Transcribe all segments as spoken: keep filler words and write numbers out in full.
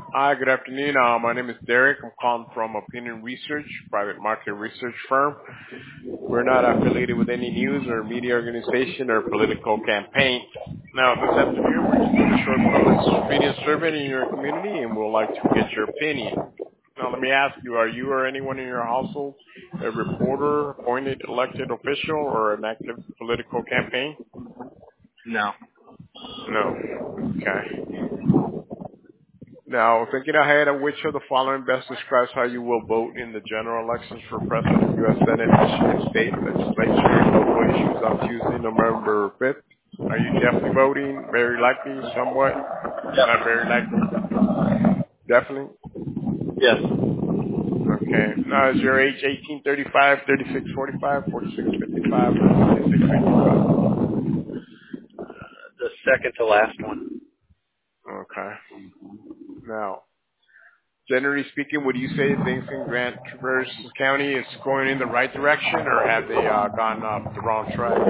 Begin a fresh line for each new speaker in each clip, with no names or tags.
Hi, good afternoon. Uh, my name is Derek. I'm calling from Opinion Research, private market research firm. We're not affiliated with any news or media organization or political campaign. Now, this afternoon, we're just doing a short public opinion survey in your community, and we'd like to get your opinion. Now, let me ask you, are you or anyone in your household a reporter, appointed elected official, or an active political campaign?
No.
No. Okay. Now, thinking ahead of which of the following best describes how you will vote in the general elections for President, U S Senate, Michigan State Legislature, and local issues on Tuesday, November fifth? Are you definitely voting? Very likely? Somewhat? Not very likely? Definitely?
Yes.
Okay. Now, is your age eighteen thirty-five, thirty-six forty-five, forty-six fifty-five, forty-six fifty-five?
The second to last one.
Okay. Now, generally speaking, would you say things in Grand Traverse County is going in the right direction, or have they uh, gone up the wrong track?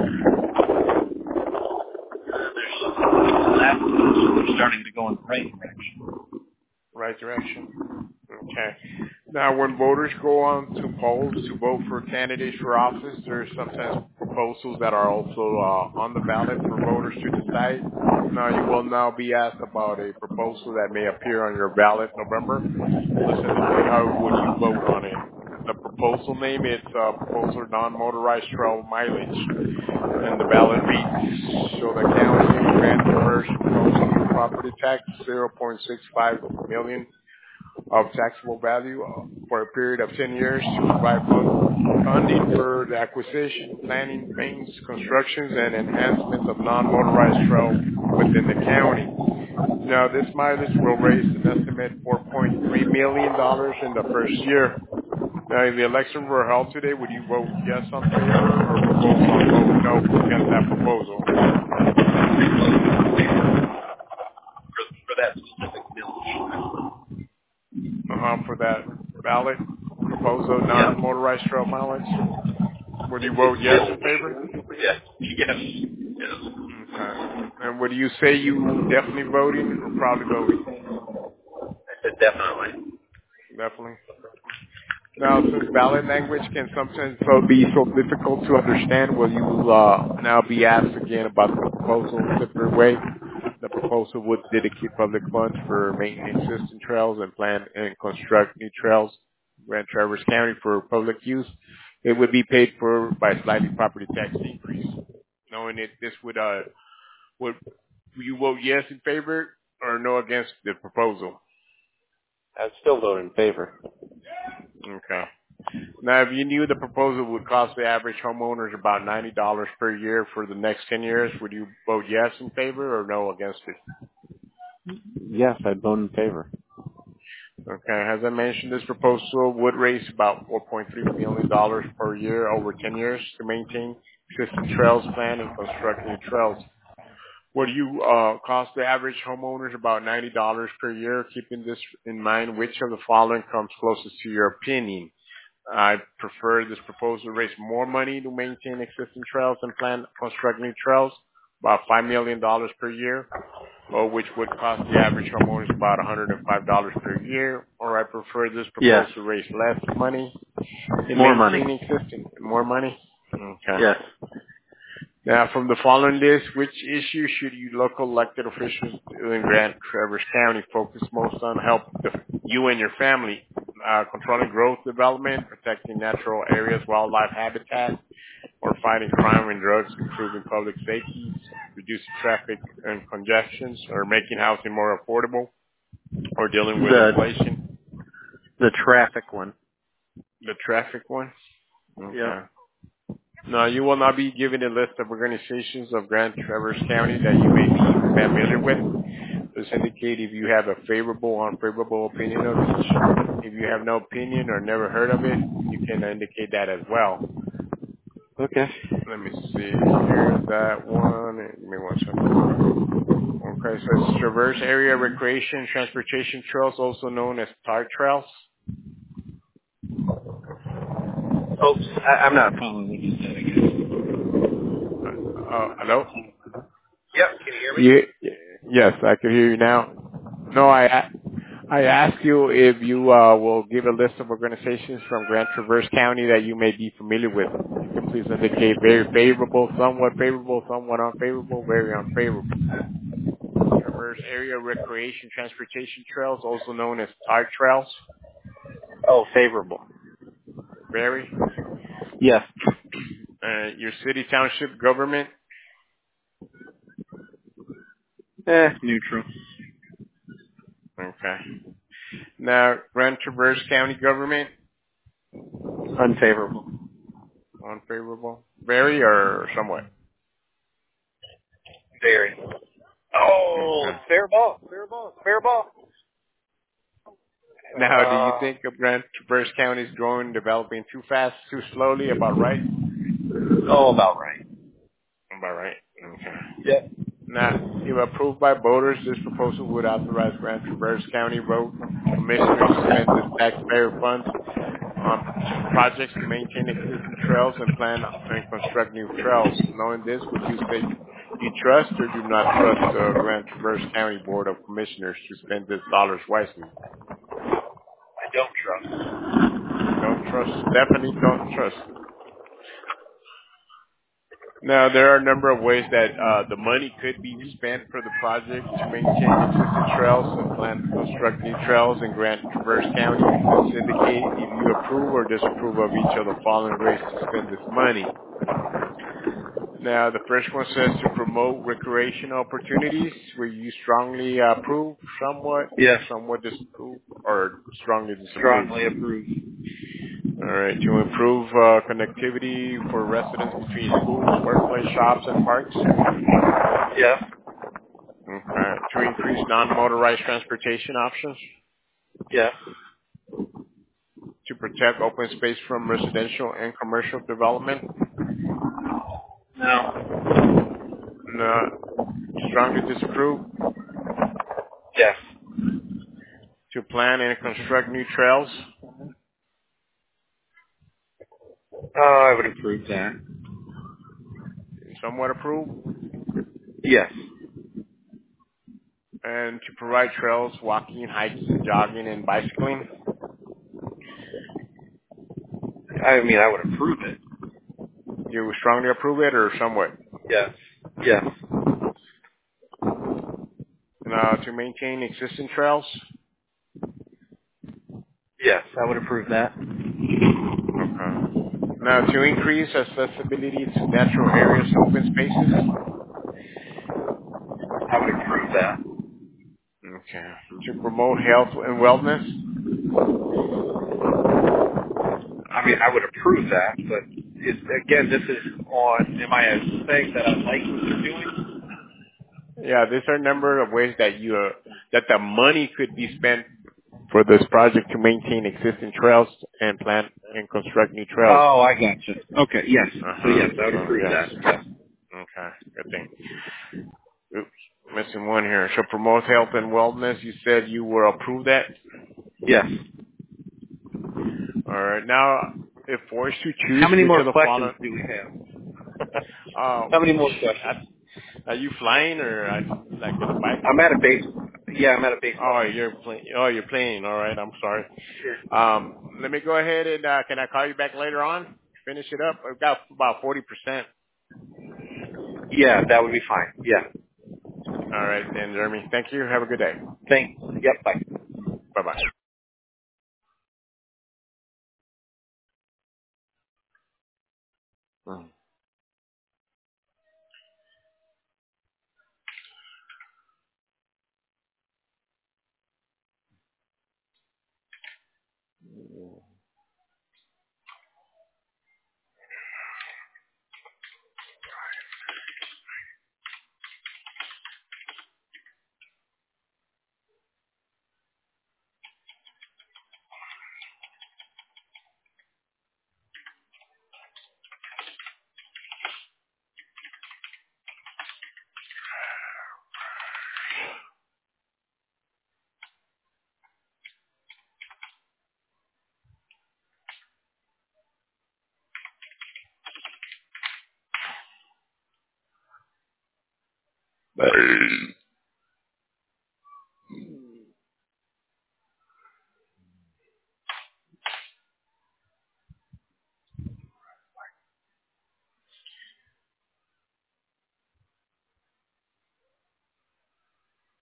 Last one, we're starting to go in the right direction.
Right direction. Okay. Now, when voters go on to polls to vote for candidates for office, there are sometimes proposals that are also uh, on the ballot for voters to decide. Now, you will now be asked about a proposal that may appear on your ballot in November. Listen to see how would you vote on it. The proposal name is uh, Proposal Non-Motorized Trail Mileage, and the ballot reads, so the county of Grand Traverse proposes a property tax zero point six five million of taxable value uh, for a period of ten years to provide fund- funding for the acquisition, planning, maintenance, constructions, and enhancements of non-motorized trail within the county. Now, this mileage will raise an estimated four point three million dollars in the first year. Now, if the election were held today, would you vote yes on favor or vote on vote no against that proposal?
For, for that specific millage.
Uh-huh, for that ballot proposal,
Yeah.
non-motorized trail mileage? Would you
It,
vote
it,
yes
yes.
in favor?
Yes. Yes. Yes.
Okay. And would you say you definitely voting or probably voting?
I said definitely.
Definitely. Now, since ballot language can sometimes so be so difficult to understand, will you uh, now be asked again about the proposal in a different way? The proposal would dedicate public funds for maintaining existing trails and plan and construct new trails in Grand Traverse County for public use. It would be paid for by slightly property tax increase. Knowing that this would, uh, would you vote yes in favor or no against the proposal?
I'd still vote in favor.
Okay. Now, if you knew the proposal would cost the average homeowners about ninety dollars per year for the next ten years, would you vote yes in favor or no against it?
Yes, I'd vote in favor.
Okay. As I mentioned, this proposal would raise about four point three million dollars per year over ten years to maintain existing trails, plan, and construct new trails. Would you uh, cost the average homeowners about ninety dollars per year? Keeping this in mind, which of the following comes closest to your opinion? I prefer this proposal to raise more money to maintain existing trails and plan construct new trails, about five million dollars per year, or which would cost the average homeowners about one hundred five dollars per year, or I prefer this
Yes.
proposal to raise less money in
More money.
maintaining existing. More money? Okay.
Yes.
Now, from the following list, which issue should you local elected officials in Grand Traverse County focus most on help the, you and your family? Uh, controlling growth development, protecting natural areas, wildlife habitat, or fighting crime and drugs, improving public safety, reducing traffic and congestions, or making housing more affordable, or dealing with
The
inflation?
the traffic one.
The traffic one?
Yeah.
Okay. No, you will not be given a list of organizations of Grand Traverse County that you may be familiar with. Just indicate if you have a favorable or unfavorable opinion of each. If you have no opinion or never heard of it, you can indicate that as well.
Okay.
Let me see. Here's that one. Give me one second. Okay, so it's Traverse Area Recreation Transportation Trails, also known as TAR Trails.
Oops, I, I'm not following what you said again.
Uh, hello?
Yep. Can you hear me?
Yeah, yes, I can hear you now. No, I I ask you if you uh, will give a list of organizations from Grand Traverse County that you may be familiar with. You can please indicate very favorable, somewhat favorable, somewhat unfavorable, very unfavorable. Traverse Area Recreation Transportation Trails, also known as TART trails.
Oh, favorable.
Very.
Yes.
Uh, your city township government.
Eh, neutral.
Okay. Now, Grand Traverse County government.
Unfavorable.
Unfavorable. Very or somewhat.
Very. Oh,
Okay.
fair ball. Fair ball. Fair ball.
Now, do you
Uh,
think of Grand Traverse County is growing, developing too fast, too slowly? About right?
oh, about right.
About right. Okay.
Yeah.
Now, if approved by voters, this proposal would authorize Grand Traverse County Road Commissioners to spend the taxpayer funds on projects to maintain existing trails and plan and construct new trails. Knowing this, would you say you trust or do not trust the Grand Traverse County Board of Commissioners to spend these dollars wisely?
I don't trust.
Don't trust. Definitely don't trust. Now, there are a number of ways that uh, the money could be spent for the project to maintain existing trails and plan to construct new trails in Grand Traverse County. Please indicate if you approve or disapprove of each of the following ways to spend this money. Now, the first one says to promote recreational opportunities, where you strongly approve, somewhat,
Yes.
somewhat disapprove, or strongly disapprove.
Strongly approved.
All right, to improve uh, connectivity for residents between schools, workplace, shops, and parks.
Yes.
Okay. To increase non-motorized transportation options.
Yes.
To protect open space from residential and commercial development.
No.
No, strongly disapprove.
Yes.
To plan and construct new trails.
Oh, I would approve that.
Somewhat approve.
Yes.
And to provide trails, walking, hiking, jogging, and bicycling.
I mean, I would approve it.
You strongly approve it or somewhat?
Yes. Yes.
Now, to maintain existing trails.
Yes, I would approve that.
Okay. Now, to increase accessibility to natural areas and open spaces.
I would approve that.
Okay. To promote health and wellness.
I mean, I would approve that, but it's, again, this is on, am I saying that I like what they're doing?
Yeah, there's a number of ways that you uh, that the money could be spent for this project to maintain existing trails and plan and construct new trails.
Oh, I gotcha. Okay, yes. So
Uh-huh.
yes, I would
So
approve
yes.
that. Yes.
Okay. Good thing. Oops, missing one here. So promote health and wellness. You said you will approve that.
Yes.
All right. Now, if forced to choose
How many
which
more
of the
questions
following,
do we have?
uh,
How many more
are
questions?
are you flying or are, like in a bike?
I'm at a base. Yeah, I'm at a baseball
Oh,
game.
you're playing. Oh, you're playing. All right. I'm sorry.
Sure.
Um, let me go ahead and uh, can I call you back later on? Finish it up. I've got about forty percent.
Yeah, that would be fine. Yeah.
All right, then, Jeremy. Thank you. Have a good day.
Thanks. Yep. Bye.
Bye bye. Bye.